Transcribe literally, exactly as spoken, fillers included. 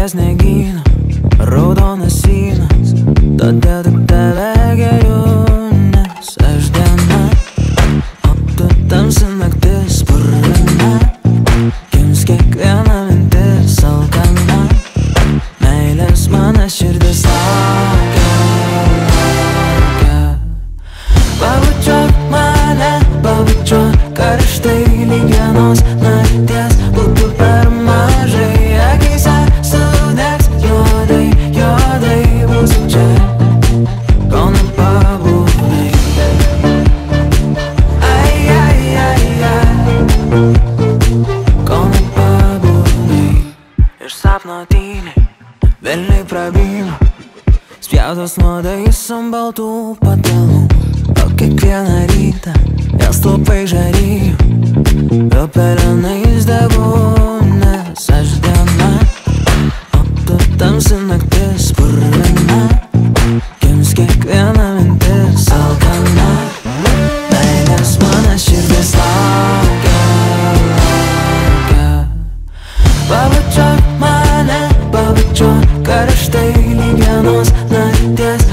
ties sniegyno, raudonas vynas, todėl tik tave geriu, nes aš diena, o tu tamsi naktis purvina, gims kiekviena mintis alkana, meilės mano širdis laukia, laukia. Pabučiuok mane, pabučiuok karštai lyg vienos nakties, būtų per mažai, akyse sudegs juodai, juodai būsiu čia, kol nepabūnai. Ai, ai, ai, ai, kol nepabūnai. Iš sapno tyliai, velniai prabyla, spjautos nuodais ant baltų patalų, o kiekvieną rytą jas taupai žaryju, jo pelenais degu, nes aš diena, o tu tamsi naktis purvina, gims kiekviena mintis alkana, meilės mano širdis laukia, laukia. Pabučiuok mane, pabučiuok karštai lyg vienos nakties,